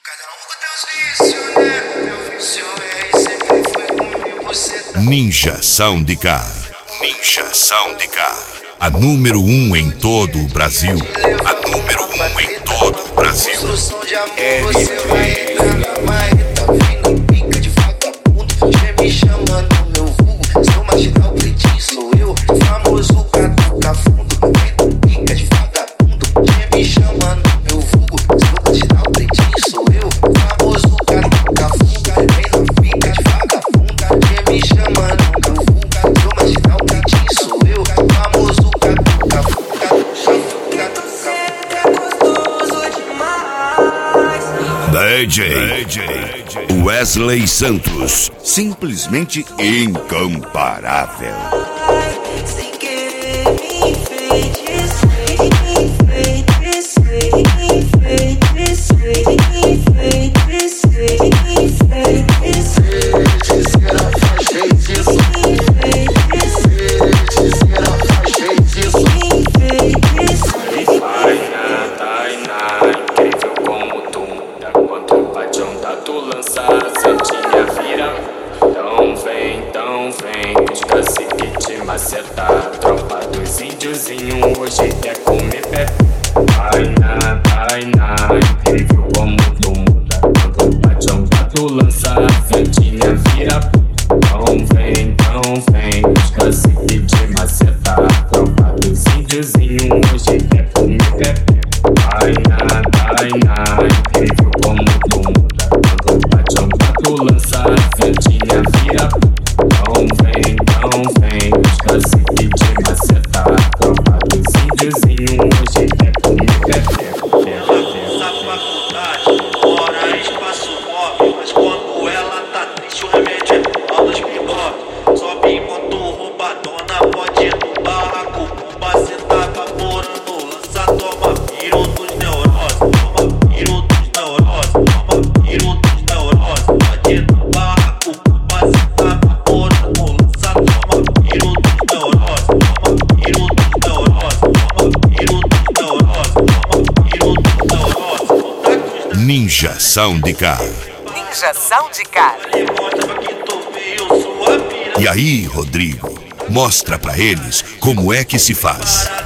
Cada um com teus vícios, né? Meu vício é e sempre foi comigo, você tá... Ninja Soundcar. Ninja Soundcar. A número 1 em todo o Brasil. A número 1 em todo o Brasil. Construção de amor, você vai entrar na marreta. Vem na pica de vagabundo, já me chamando meu vulgo. Seu marginal pretinho sou eu, famoso catuca fundo. Vem na pica de vagabundo, já me chamando meu vulgo. Seu marginal pretinho sou eu, famoso catuca fundo. Vem na pica de vagabundo, já me chamando meu vulgo. Seu marginal pretinho sou eu, famoso catuca fundo. DJ Wesley Santos, simplesmente incomparável. Sem querer me enfeitiçei, enfeitiçei, enfeitiçei, enfeitiçei, enfeitiçei. Feiticeira faz feitiço, feiticeira faz feitiço. Tainá, incrível como tu muda. Quanto bate onda tu lança, santinha vira. Então vem, os cacique te maceta. Tropa dos índiozinhos, hoje quer comer pé. Tainá, incrível como tu muda. Quanto bate onda tu lança, santinha vira. Então vem, os cacique te maceta. Tropa dos índiozinhos, hoje quer comer pé. Tainá, incrível como tu muda. Quando bate onda tu lança, santinha vira. Então vem, os cacique te maceta. Tropa dos índiozinhos, hoje quer comer pé. Essa faculdade, hora, espaço, mob. Mas quando ela tá triste, o remédio é pau dos bigode. Sobe enquanto roubadona, pode ir no barraco. Bomba, cê tá vaporando, lança, toma piro dos neuroses. Toma piro dos neuroses, toma piro dos neuroses. Pode ir no barraco, bomba, cê tá vaporando, lança, toma piro dos neuroses. Toma piro dos neuroses, toma piro dos neuroses, toma piro dos neuroses. Ninja Soundcar. Ninja Soundcar. Mostra que tu veio sua pira. E aí, Rodrigo, mostra pra eles como é que se faz.